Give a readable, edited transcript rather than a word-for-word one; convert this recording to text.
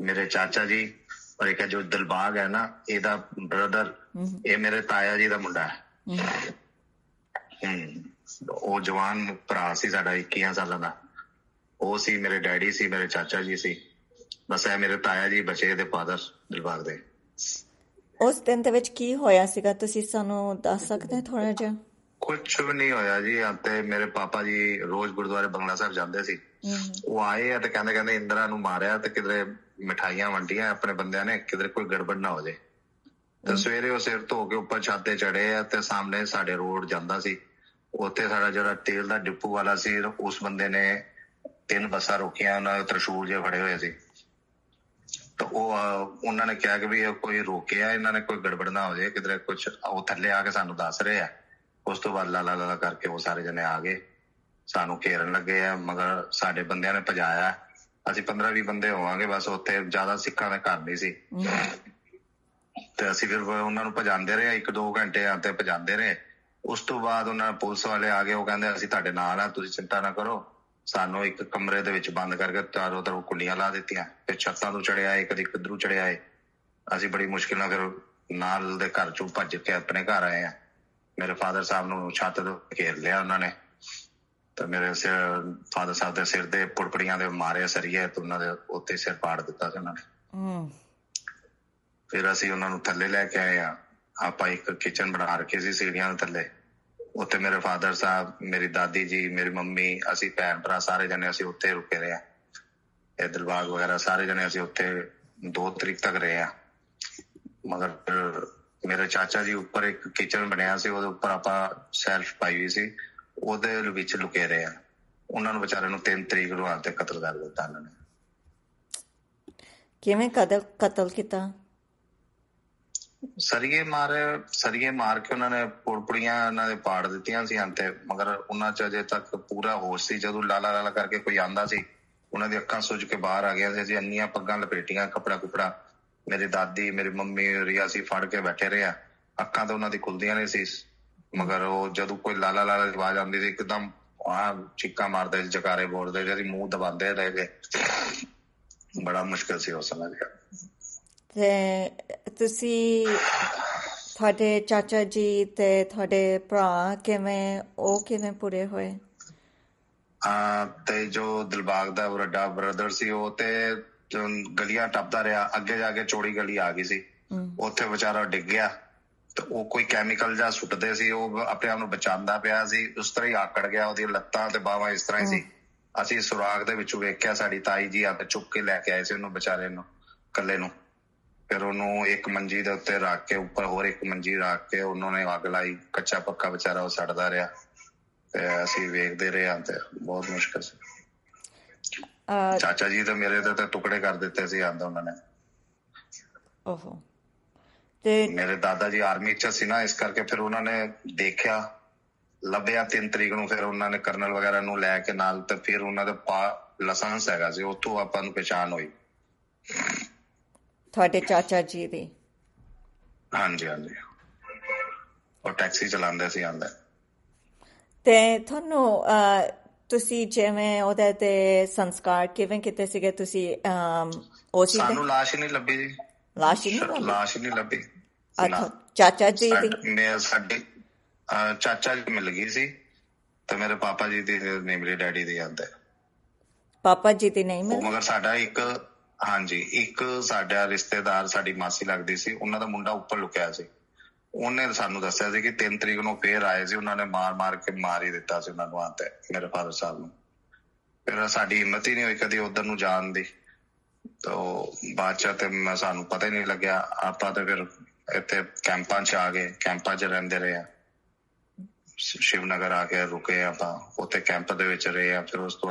ਮੇਰੇ ਚਾਚਾ ਜੀ ਔਰ ਇੱਕ ਜੋ ਦਿਲਬਾਗ ਹੈ ਨਾ, ਇਹਦਾ ਬ੍ਰਦਰ, ਇਹ ਮੇਰੇ ਤਾਇਆ ਜੀ ਦਾ ਮੁੰਡਾ ਹੈ। ਉਹ ਜਵਾਨ ਭਰਾ ਸੀ ਸਾਡਾ, 21 ਸਾਲਾਂ ਦਾ। ਉਹ ਸੀ, ਮੇਰੇ ਡੈਡੀ ਸੀ, ਮੇਰੇ ਚਾਚਾ ਜੀ ਸੀ। ਬਸ ਇਹ ਮੇਰੇ ਤਾਇਆ ਜੀ ਬਚੇ, ਇਹਦੇ ਫਾਦਰ ਦਿਲਬਾਗ ਦੇ। ਉਸ ਦਿਨ ਦੇ ਵਿੱਚ ਕੀ ਹੋਇਆ ਸੀਗਾ, ਤੁਸੀਂ ਸਾਨੂੰ ਦੱਸ ਸਕਦੇ ਥੋੜਾ ਜਿਹਾ? ਕੁਛ ਵੀ ਨਹੀਂ ਹੋਇਆ ਜੀ। ਤੇ ਮੇਰੇ ਪਾਪਾ ਜੀ ਰੋਜ਼ ਗੁਰਦੁਆਰੇ ਬੰਗਲਾ ਸਾਹਿਬ ਜਾਂਦੇ ਸੀ। ਉਹ ਆਏ ਆ ਤੇ ਕਹਿੰਦੇ ਇੰਦਰਾ ਨੂੰ ਮਾਰਿਆ ਤੇ ਕਿਧਰੇ ਮਿਠਾਈਆਂ ਵੰਡੀਆਂ ਆਪਣੇ ਬੰਦਿਆਂ ਨੇ, ਕਿਧਰੇ ਕੋਈ ਗੜਬੜ ਨਾ ਹੋ ਜਾਏ। ਤੇ ਸਵੇਰੇ ਉਹ ਸਿਰ ਧੋ ਕੇ ਉੱਪਰ ਛੱਤ ਤੇ ਚੜੇ ਆ ਤੇ ਸਾਹਮਣੇ ਸਾਡੇ ਰੋਡ ਜਾਂਦਾ ਸੀ, ਉੱਥੇ ਸਾਡਾ ਜਿਹੜਾ ਤੇਲ ਦਾ ਡਿਪੂ ਵਾਲਾ ਸੀ, ਉਸ ਬੰਦੇ ਨੇ 3 ਬੱਸਾਂ ਰੋਕੀਆਂ, ਉਹਨਾਂ ਦੇ ਤਰਸ਼ੂਲ ਜਿਹੇ ਫੜੇ ਹੋਏ ਸੀ। ਤਾਂ ਉਹਨਾਂ ਨੇ ਕਿਹਾ ਕਿ ਵੀ ਕੋਈ ਰੋਕਿਆ, ਇਹਨਾਂ ਨੇ ਕੋਈ ਗੜਬੜ ਨਾ ਹੋ ਜਾਏ ਕਿਧਰੇ ਕੁਛ। ਉਹ ਥੱਲੇ ਆ ਕੇ ਸਾਨੂੰ ਦੱਸ ਰਹੇ ਆ। ਉਸ ਤੋਂ ਬਾਅਦ ਲਾਲਾ ਕਰਕੇ ਉਹ ਸਾਰੇ ਜਣੇ ਆ ਗਏ, ਸਾਨੂੰ ਘੇਰਨ ਲੱਗੇ ਆ, ਮਗਰ ਸਾਡੇ ਬੰਦਿਆਂ ਨੇ ਭਜਾਇਆ। ਅਸੀਂ 15-20 ਬੰਦੇ ਹੋਵਾਂਗੇ ਬਸ। ਉੱਥੇ ਜ਼ਿਆਦਾ ਸਿੱਖਾਂ ਦੇ ਘਰ ਨਹੀਂ ਸੀ। ਤੇ ਅਸੀਂ ਫਿਰ ਉਹਨਾਂ ਨੂੰ ਭਜਾਉਂਦੇ ਰਹੇ 1-2 ਘੰਟੇ ਤੇ ਭਜਾਉਂਦੇ ਰਹੇ। ਉਸ ਤੋਂ ਬਾਅਦ ਉਹਨਾਂ ਪੁਲਿਸ ਵਾਲੇ ਆ ਗਏ। ਉਹ ਕਹਿੰਦੇ ਅਸੀਂ ਤੁਹਾਡੇ ਨਾਲ ਆ, ਤੁਸੀਂ ਚਿੰਤਾ ਨਾ ਕਰੋ। ਸਾਨੂੰ ਇੱਕ ਕਮਰੇ ਦੇ ਵਿੱਚ ਬੰਦ ਕਰਕੇ ਚਾਰੋਂ ਤਰਫ ਕੁੰਡੀਆਂ ਲਾ ਦਿੱਤੀਆਂ। ਫਿਰ ਛੱਤਾਂ ਤੋਂ ਚੜਿਆ ਆਏ, ਕਦੀ ਕਿੱਧਰੋਂ ਚੜਿਆ ਆਏ। ਅਸੀਂ ਬੜੀ ਮੁਸ਼ਕਿਲ ਨਾਲ ਫਿਰ ਨਾਲ ਦੇ ਘਰ ਚੋਂ ਭੱਜ ਕੇ ਆਪਣੇ ਘਰ ਆਏ ਆ। ਮੇਰੇ ਫਾਦਰ ਸਾਹਿਬ ਨੂੰ ਛੱਤ ਤੋਂ ਘੇਰ ਲਿਆ ਉਹਨਾਂ ਨੇ, ਤੇ ਮੇਰੇ ਫਾਦਰ ਸਾਹਿਬ ਦੇ ਸਿਰ ਦੇ ਪੁੜਪੜੀਆਂ ਦੇ ਮਾਰੇ ਸਰੀਏ, ਤੇ ਉਹਨਾਂ ਦੇ ਉੱਤੇ ਸਿਰ ਪਾੜ ਦਿੱਤਾ ਸੀ ਉਹਨਾਂ ਨੇ। ਫਿਰ ਅਸੀਂ ਉਹਨਾਂ ਨੂੰ ਥੱਲੇ ਲੈ ਕੇ ਆਏ ਆ। ਆਪਾਂ ਇੱਕ ਕਿਚਨ ਬਣਾ ਰੱਖੀ ਸੀ ਸੀੜੀਆਂ ਦੇ ਥੱਲੇ। ਉੱਥੇ ਮੇਰੇ ਫਾਦਰ ਸਾਹਿਬ, ਮੇਰੀ ਦਾਦੀ ਜੀ, ਮੇਰੀ ਮੰਮੀ, ਅਸੀਂ ਭੈਣ ਭਰਾ ਸਾਰੇ ਜਣੇ ਅਸੀਂ ਉੱਥੇ ਰੁਕੇ ਰਹੇ ਆ। ਇਹ ਦਿਲਬਾਗ ਵਗੈਰਾ ਸਾਰੇ ਜਣੇ ਅਸੀਂ ਉੱਥੇ 2 ਤਰੀਕ ਤੱਕ ਰਹੇ ਆ। ਮਗਰ ਮੇਰੇ ਚਾਚਾ ਜੀ ਉੱਪਰ ਇੱਕ ਕਿਚਨ ਬਣਿਆ ਸੀ, ਉਹਦੇ ਉੱਪਰ ਆਪਾਂ ਸੈਲਫ ਪਾਈ ਹੋਈ ਸੀ, ਉਹਦੇ ਵਿੱਚ ਲੁਕੇ ਰਹੇ ਆ। ਉਹਨਾਂ ਨੂੰ ਵਿਚਾਰਿਆਂ ਨੂੰ 3 ਤਰੀਕ ਨੂੰ ਤੇ ਕਤਲ ਕਰ ਦਿੱਤਾ ਉਹਨਾਂ ਨੇ। ਕਿਵੇਂ ਕਤਲ ਕੀਤਾ? ਸਰੀਏ ਮਾਰ ਕੇ ਉਹਨਾਂ ਨੇ ਪੁੜਪੜੀਆਂ ਉਹਨਾਂ ਦੇ ਪਾੜ ਦਿੱਤੀਆਂ ਸੀ ਤੇ। ਮਗਰ ਉਹਨਾਂ ਚ ਅਜੇ ਤੱਕ ਪੂਰਾ ਹੋਸ਼ ਸੀ। ਜਦੋਂ ਲਾਲਾ ਕਰਕੇ ਕੋਈ ਆਂਦਾ ਸੀ, ਉਹਨਾਂ ਦੀ ਅੱਖਾਂ ਸੁੱਜ ਕੇ ਬਾਹਰ ਆ ਗਿਆ ਸੀ। ਅਸੀਂ ਇੰਨੀਆਂ ਪੱਗਾਂ ਲਪੇਟੀਆਂ, ਕੱਪੜਾ ਮੇਰੀ ਦਾਦੀ, ਮੇਰੀ ਮੰਮੀ ਰਿਆ ਸੀ, ਫੜ ਕੇ ਬੈਠੇ ਰਹੇ ਆ। ਅੱਖਾਂ ਤਾਂ ਉਹਨਾਂ ਦੀ ਖੁੱਲਦੀਆਂ ਨਹੀਂ ਸੀ। ਮਗਰ ਉਹ ਜਦੋਂ ਕੋਈ ਲਾਲਾ ਦੀ ਆਵਾਜ਼ ਆਉਂਦੀ ਸੀ, ਇੱਕਦਮ ਚੀਕਾਂ ਮਾਰਦੇ ਸੀ, ਜਕਾਰੇ ਬੋਲਦੇ ਸੀ, ਅਸੀਂ ਮੂੰਹ ਦਬਾਉਂਦੇ ਰਹੇ ਗਏ। ਬੜਾ ਮੁਸ਼ਕਿਲ ਸੀ ਉਸ ਸਮੇਂ। ਤੇ ਤੁਸੀਂ, ਤੁਹਾਡੇ ਚਾਚਾ ਜੀ ਤੇ ਤੁਹਾਡੇ ਭਰਾ ਕਿਵੇਂ ਪੂਰੇ ਹੋਏ? ਤੇ ਜੋ ਦਿਲਬਾਗ ਦਾ ਵੱਡਾ ਬ੍ਰਦਰ ਸੀ, ਉਹ ਤੇ ਗਲੀਆਂ ਟੱਪਦਾ ਰਿਹਾ। ਅੱਗੇ ਜਾ ਕੇ ਚੌੜੀ ਗਲੀ ਆ ਗਈ ਸੀ, ਉੱਥੇ ਵਿਚਾਰਾ ਡਿੱਗ ਗਿਆ। ਤੇ ਉਹ ਕੋਈ ਕੈਮੀਕਲ ਜਾਂ ਸੁੱਟਦੇ ਸੀ, ਉਹ ਆਪਣੇ ਆਪ ਨੂੰ ਬਚਾਉਂਦਾ ਪਿਆ ਸੀ। ਉਸ ਤਰ੍ਹਾਂ ਹੀ ਆਕੜ ਗਿਆ, ਉਹਦੀਆਂ ਲੱਤਾਂ ਤੇ ਬਾਹਾਂ ਇਸ ਤਰ੍ਹਾਂ ਹੀ ਸੀ। ਅਸੀਂ ਸੁਰਾਖ ਦੇ ਵਿੱਚੋਂ ਵੇਖਿਆ, ਸਾਡੀ ਤਾਈ ਜੀ ਆ ਕੇ ਚੁੱਕ ਕੇ ਲੈ ਕੇ ਆਏ ਸੀ ਉਹਨੂੰ, ਵਿਚਾਰੇ ਨੂੰ, ਇਕੱਲੇ ਨੂੰ। ਫਿਰ ਉਹਨੂੰ ਇੱਕ ਮੰਜੀ ਦੇ ਉੱਤੇ ਰੱਖ ਕੇ, ਉੱਪਰ ਹੋਰ ਇੱਕ ਮੰਜੀ ਰੱਖ ਕੇ ਉਹਨਾਂ ਨੇ ਅੱਗ ਲਾਈ। ਕੱਚਾ ਪੱਕਾ ਵਿਚਾਰਾ ਉਹ ਸੜਦਾ ਰਿਹਾ ਤੇ ਅਸੀਂ ਵੇਖਦੇ ਰਹੇ ਹਾਂ। ਤੇ ਬਹੁਤ ਮੁਸ਼ਕਿਲ ਸੀ। ਚਾਚਾ ਜੀ ਤੇ ਮੇਰੇ ਤੇ ਟੁਕੜੇ ਕਰ ਦਿੱਤੇ ਸੀ ਉਹਨਾਂ ਨੇ। ਮੇਰੇ ਦਾਦਾ ਜੀ ਆਰਮੀ ਚ ਸੀ ਨਾ, ਇਸ ਕਰਕੇ ਫਿਰ ਉਹਨਾਂ ਨੇ ਦੇਖਿਆ, ਲੱਭਿਆ 3 ਤਰੀਕ ਨੂੰ। ਫਿਰ ਉਹਨਾਂ ਨੇ ਕਰਨਲ ਵਗੈਰਾ ਨੂੰ ਲੈ ਕੇ ਨਾਲ, ਤੇ ਫਿਰ ਉਹਨਾਂ ਦਾ ਲਾਇਸੈਂਸ ਹੈਗਾ ਸੀ, ਉੱਥੋਂ ਆਪਾਂ ਨੂੰ ਪਹਿਚਾਣ ਹੋਈ ਤੁਹਾਡੇ ਚਾਚਾ ਜੀ ਦੀ। ਹਾਂਜੀ, ਉਹ ਟੈਕਸੀ ਚਲਾਉਂਦੇ ਸੀ ਆਂਦੇ। ਤੇ ਤੁਹਾਨੂੰ ਤੁਸੀਂ ਜਿਵੇਂ ਉਹਦੇ ਤੇ ਸੰਸਕਾਰ ਕਿਵੇਂ ਕੀਤੇ ਸੀਗੇ ਤੁਸੀਂ? ਸਾਨੂੰ ਲਾਸ਼ ਹੀ ਨਹੀਂ ਲੱਭੀ ਜੀ। ਲਾਸ਼ ਹੀ ਨਹੀਂ ਲੱਭੀ। ਚਾਚਾ ਜੀ ਦੀ? ਸਾਡੇ ਚਾਚਾ ਜੀ ਮਿਲ ਗਈ ਸੀ, ਤੇ ਮੇਰੇ ਪਾਪਾ ਜੀ ਦੀ ਨਹੀਂ ਮਿਲੀ, ਡੈਡੀ ਦੀ ਆਂਦੇ। ਪਾਪਾ ਜੀ ਦੀ ਨਹੀਂ ਮਿਲੀ? ਮਗਰ ਸਾਡਾ ਇੱਕ ਸਾਡਾ ਰਿਸ਼ਤੇਦਾਰ, ਸਾਡੀ ਮਾਸੀ ਲੱਗਦੀ ਸੀ, ਉਹਨਾਂ ਦਾ ਮੁੰਡਾ ਉੱਪਰ ਲੁਕਿਆ ਸੀ। ਉਹਨੇ ਸਾਨੂੰ ਦੱਸਿਆ ਸੀ ਕਿ 3 ਤਰੀਕ ਨੂੰ ਫੇਰ ਆਏ ਸੀ, ਉਹਨਾਂ ਨੇ ਮਾਰ ਕੇ ਮਾਰ ਹੀ ਦਿੱਤਾ ਸੀ ਉਹਨਾਂ ਨੂੰ ਤੇ ਮੇਰੇ ਫਾਦਰ ਸਾਹਿਬ ਨੂੰ। ਫਿਰ ਸਾਡੀ ਹਿੰਮਤ ਹੀ ਨਹੀਂ ਹੋਈ ਕਦੀ ਉੱਧਰ ਨੂੰ ਜਾਣ ਦੀ। ਤਾਂ ਬਾਅਦ ਚ ਤੇ ਸਾਨੂੰ ਪਤਾ ਹੀ ਨਹੀਂ ਲੱਗਿਆ। ਆਪਾਂ ਤੇ ਫਿਰ ਇੱਥੇ ਕੈਂਪਾਂ ਚ ਆ ਗਏ, ਕੈਂਪਾਂ ਚ ਰਹਿੰਦੇ ਰਹੇ ਆ। ਸ਼ਿਵ ਨਗਰ ਆ ਕੇ ਰੁਕੇ ਆਪਾਂ, ਉੱਥੇ ਕੈਂਪ ਦੇ ਵਿੱਚ ਰਹੇ ਆ। ਫਿਰ ਉਸ ਤੋਂ